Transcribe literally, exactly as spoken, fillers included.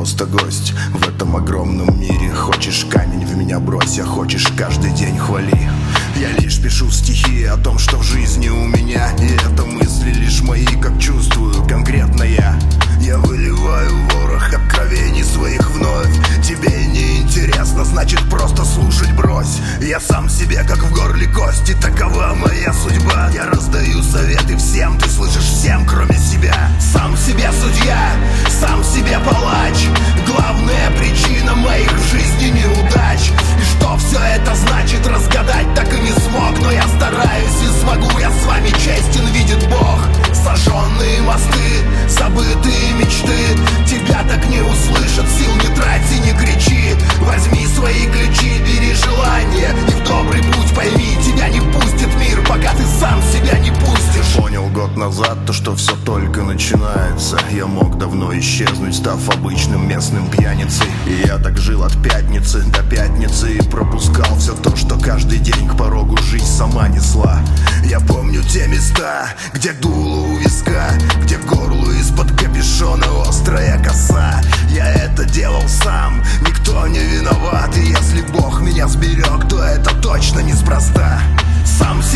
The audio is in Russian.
просто гость в этом огромном мире. Хочешь камень в меня брось, а хочешь каждый день хвали. Я лишь пишу стихи о том, что в жизни у меня, и это мысли лишь мои, как чувствую конкретно я. Я выливаю ворох откровений своих вновь. Тебе не интересно, значит просто слушать брось. Я сам себе как в горле кости, такова моя судьба. Я раздаю советы всем, ты слышишь всем, кроме себя. Сам себе судья, сам себе палач. Главная причина моих в жизни неудач. И что все это значит, разгадать так и не смог. Но я стараюсь и смогу, я с вами честен, видит Бог. Сожженные мосты, забытые мечты, тебя так не услышат, сил не трать и не кричи. Возьми свои ключи, бери желание и в добрый путь пойми, тебя не пустит мир, пока ты сам себя не пустишь. Понял год назад то, что все только начинается. Я мог давно исчезнуть, став обычным местным пьяницей. И я так жил от пятницы до пятницы и пропускал все то, что каждый день к порогу жизнь сама несла. Я помню те места, где дуло у виска, где к горлу из-под капюшона острая коса. Я это делал сам, никто не виноват. И если Бог меня сберег, то это точно неспроста. Сам себе